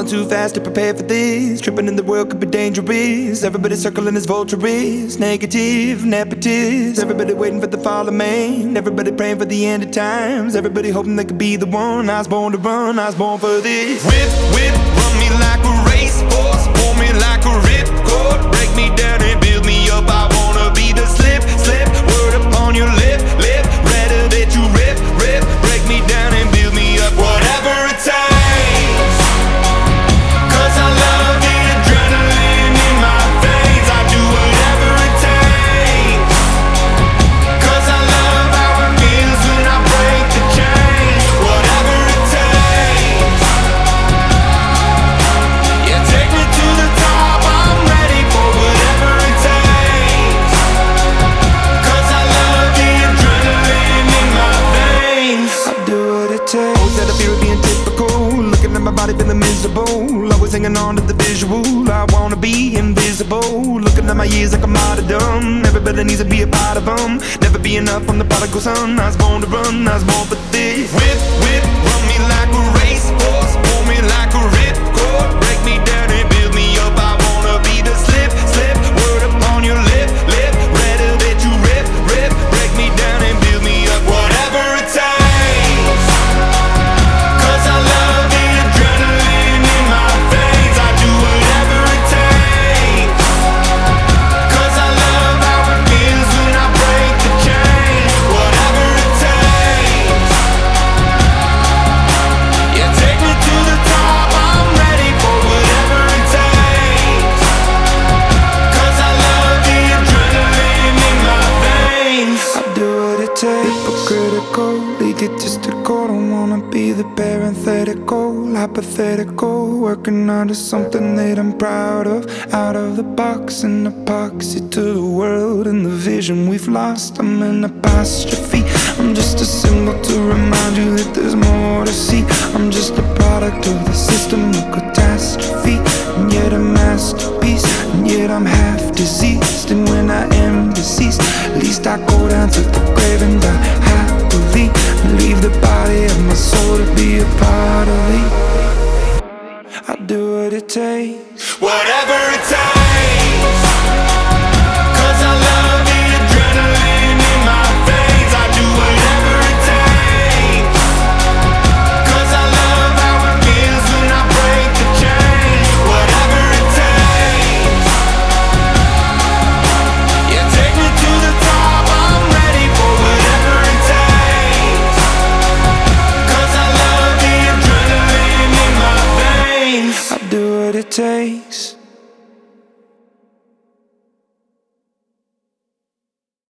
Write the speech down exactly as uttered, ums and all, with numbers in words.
too fast to prepare for this. Tripping in the world could be dangerous. Everybody circling as vultures. Negative, nepotist. Everybody waiting for the fall of man. Everybody praying for the end of times. Everybody hoping they could be the one. I was born to run, I was born for this. Whip, whip, run me like a racehorse. Pull me like a ripcord. Break me down and build me up. I wanna be the slip, slip. Word upon your lip, lip. Rather that you rip, rip. Break me down and build me up. Whatever it takes. Cause I love the adrenaline in my veins. I do whatever it takes. Cause I love how it feels when I break the chains. Whatever it takes. Yeah, take me to the top. I'm ready for whatever it takes. Cause I love the adrenaline in my veins. I do what it takes. Always had a fear of being typical. Looking at my body feeling miserable. Always hanging on to the visual. I wanna be invisible. Looking at my years like a martyrdom. Everybody needs to be a part of them. Never be enough, I'm the prodigal son. I was born to run, I was born for this. Whip, whip, run me like a racehorse. Pull me like a ripcord. Break me down and build me up. I wanna be the slip, slip. Word upon your lip, lip. Rather that you rip, rip. Break me down and build me up. Whatever it takes. Cause I love the adrenaline in my veins. I do whatever it takes. Cause I love how it feels when I break the chains. Whatever it takes. Yeah, take me to the top. I'm ready for whatever it takes. Cause I love the adrenaline in my veins. I do what it takes. Hypocritical, egotistical. Don't wanna be the parenthetical, hypothetical. Working hard is something that I'm proud of. Out of the box, an epoxy to the world and the vision we've lost. I'm an apostrophe. I'm just a symbol to remind you that there's more to see. I'm just a product of the system of catastrophe, and yet a masterpiece. And yet I'm half diseased, and when I am deceased, at least I go down to the grave and die happily, and leave the body of my soul to be a part of me. I do what it takes. Whatever it takes. Cause I love the adrenaline in my veins. I do whatever it takes. Cause I love how it feels when I break the chains. Whatever it takes. Yeah, take me to the top. I'm ready for whatever it takes. Cause I love the adrenaline in my veins. I do what it takes.